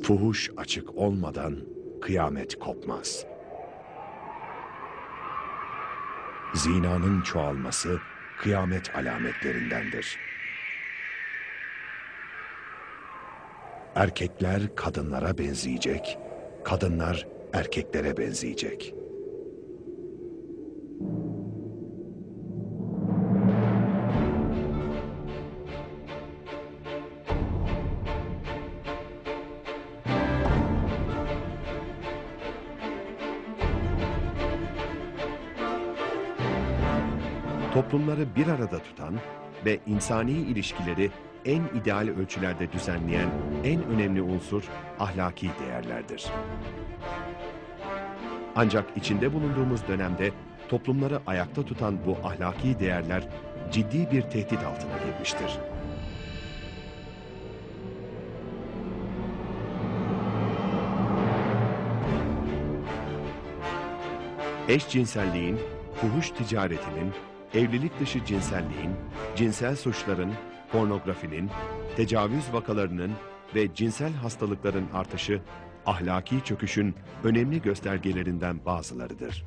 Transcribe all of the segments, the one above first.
Fuhuş açık olmadan kıyamet kopmaz. Zinanın çoğalması kıyamet alametlerindendir. Erkekler kadınlara benzeyecek, kadınlar erkeklere benzeyecek. Toplumları bir arada tutan ve insani ilişkileri en ideal ölçülerde düzenleyen en önemli unsur ahlaki değerlerdir. Ancak içinde bulunduğumuz dönemde toplumları ayakta tutan bu ahlaki değerler ciddi bir tehdit altına girmiştir. Eşcinselliğin, fuhuş ticaretinin, evlilik dışı cinselliğin, cinsel suçların, pornografinin, tecavüz vakalarının ve cinsel hastalıkların artışı, ahlaki çöküşün önemli göstergelerinden bazılarıdır.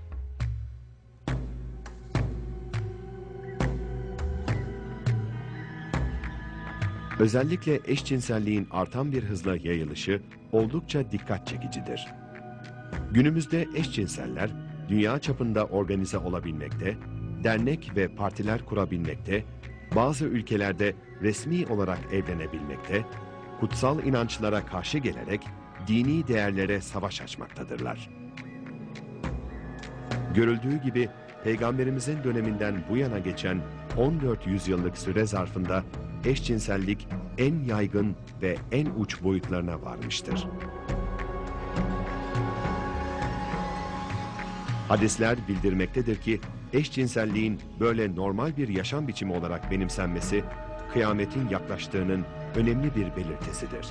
Özellikle eşcinselliğin artan bir hızla yayılışı oldukça dikkat çekicidir. Günümüzde eşcinseller dünya çapında organize olabilmekte, dernek ve partiler kurabilmekte, bazı ülkelerde resmi olarak evlenebilmekte, kutsal inançlara karşı gelerek dini değerlere savaş açmaktadırlar. Görüldüğü gibi Peygamberimizin döneminden bu yana geçen 14 yüzyıllık süre zarfında eşcinsellik en yaygın ve en uç boyutlarına varmıştır. Hadisler bildirmektedir ki eşcinselliğin böyle normal bir yaşam biçimi olarak benimsenmesi kıyametin yaklaştığının önemli bir belirtisidir.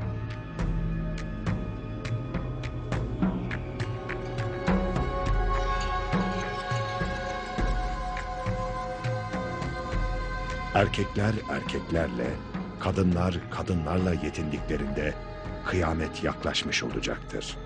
Erkekler erkeklerle, kadınlar kadınlarla yetindiklerinde kıyamet yaklaşmış olacaktır.